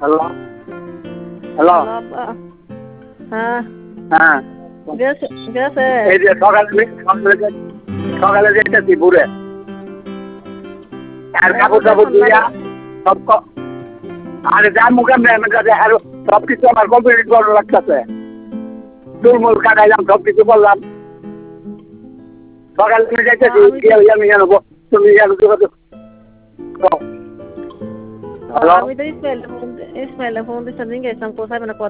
Hello hello hello আব্বা। হ্যাঁ হ্যাঁ গেছে গেছে। এই যে সকালে যেতেছি ঘুরে আর কাপড় টাপড় ধুইয়া সব আরে যার মুখে মেহমেন্ট আছে আর সব কিছু আমার কমপ্লিট করা লাগতেছে চুলমুল কাটাইলাম সব কিছু করলাম সকালে তুমি যাইতেছি আমি জানবো তুমি জানো হ্যালো আমি তো ইসমাইলে ফোন দিছিলাম গেছিলাম কোথায় মানে